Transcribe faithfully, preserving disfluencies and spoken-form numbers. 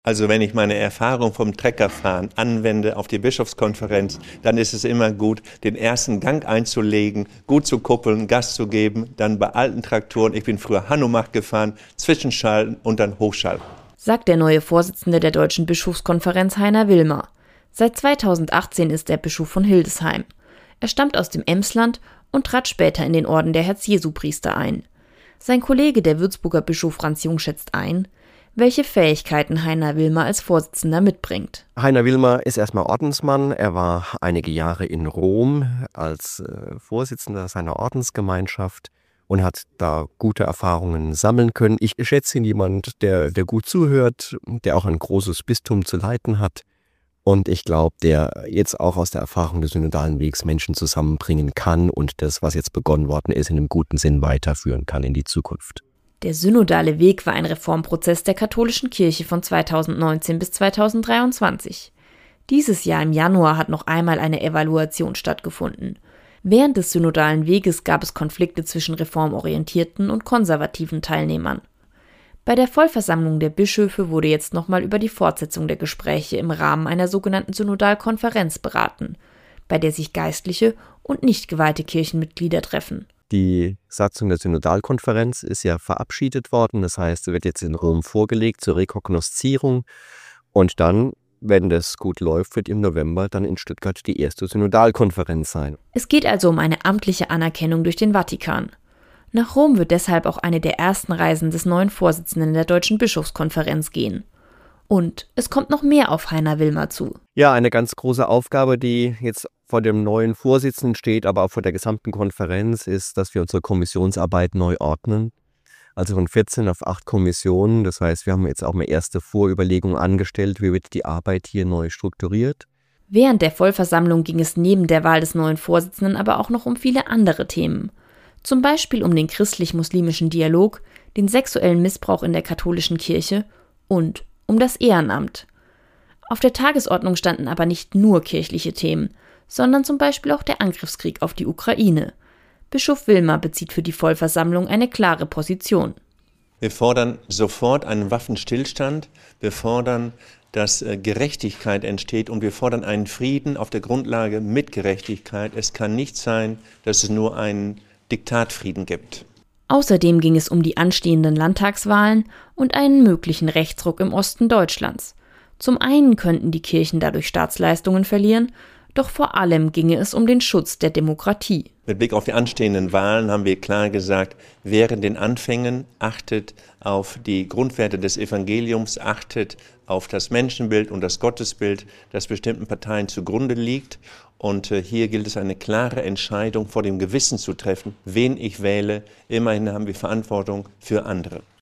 Also wenn ich meine Erfahrung vom Treckerfahren anwende auf die Bischofskonferenz, dann ist es immer gut, den ersten Gang einzulegen, gut zu kuppeln, Gas zu geben, dann bei alten Traktoren, ich bin früher Hanomach gefahren, zwischenschalten und dann hochschalten. Sagt der neue Vorsitzende der Deutschen Bischofskonferenz Heiner Wilmer. Seit zweitausendachtzehn ist er Bischof von Hildesheim. Er stammt aus dem Emsland und trat später in den Orden der Herz-Jesu-Priester ein. Sein Kollege, der Würzburger Bischof Franz Jung, schätzt ein, welche Fähigkeiten Heiner Wilmer als Vorsitzender mitbringt. Heiner Wilmer ist erstmal Ordensmann. Er war einige Jahre in Rom als äh, Vorsitzender seiner Ordensgemeinschaft und hat da gute Erfahrungen sammeln können. Ich schätze ihn jemand, der, der gut zuhört, der auch ein großes Bistum zu leiten hat. Und ich glaube, der jetzt auch aus der Erfahrung des synodalen Wegs Menschen zusammenbringen kann und das, was jetzt begonnen worden ist, in einem guten Sinn weiterführen kann in die Zukunft. Der synodale Weg war ein Reformprozess der katholischen Kirche von zweitausendneunzehn bis zweitausenddreiundzwanzig. Dieses Jahr im Januar hat noch einmal eine Evaluation stattgefunden. Während des synodalen Weges gab es Konflikte zwischen reformorientierten und konservativen Teilnehmern. Bei der Vollversammlung der Bischöfe wurde jetzt nochmal über die Fortsetzung der Gespräche im Rahmen einer sogenannten Synodalkonferenz beraten, bei der sich geistliche und nicht geweihte Kirchenmitglieder treffen. Die Satzung der Synodalkonferenz ist ja verabschiedet worden, das heißt, sie wird jetzt in Rom vorgelegt zur Rekognoszierung und dann, wenn das gut läuft, wird im November dann in Stuttgart die erste Synodalkonferenz sein. Es geht also um eine amtliche Anerkennung durch den Vatikan. Nach Rom wird deshalb auch eine der ersten Reisen des neuen Vorsitzenden der Deutschen Bischofskonferenz gehen. Und es kommt noch mehr auf Heiner Wilmer zu. Ja, eine ganz große Aufgabe, die jetzt vor dem neuen Vorsitzenden steht, aber auch vor der gesamten Konferenz, ist, dass wir unsere Kommissionsarbeit neu ordnen. Also von vierzehn auf acht Kommissionen. Das heißt, wir haben jetzt auch mal erste Vorüberlegungen angestellt, wie wird die Arbeit hier neu strukturiert. Während der Vollversammlung ging es neben der Wahl des neuen Vorsitzenden aber auch noch um viele andere Themen. Zum Beispiel um den christlich-muslimischen Dialog, den sexuellen Missbrauch in der katholischen Kirche und um das Ehrenamt. Auf der Tagesordnung standen aber nicht nur kirchliche Themen, sondern zum Beispiel auch der Angriffskrieg auf die Ukraine. Bischof Wilmer bezieht für die Vollversammlung eine klare Position. Wir fordern sofort einen Waffenstillstand, wir fordern, dass Gerechtigkeit entsteht und wir fordern einen Frieden auf der Grundlage mit Gerechtigkeit. Es kann nicht sein, dass es nur einen Diktatfrieden gibt. Außerdem ging es um die anstehenden Landtagswahlen und einen möglichen Rechtsruck im Osten Deutschlands. Zum einen könnten die Kirchen dadurch Staatsleistungen verlieren, doch vor allem ginge es um den Schutz der Demokratie. Mit Blick auf die anstehenden Wahlen haben wir klar gesagt, während den Anfängen achtet auf die Grundwerte des Evangeliums, achtet auf das Menschenbild und das Gottesbild, das bestimmten Parteien zugrunde liegt. Und äh, hier gilt es, eine klare Entscheidung vor dem Gewissen zu treffen, wen ich wähle. Immerhin haben wir Verantwortung für andere.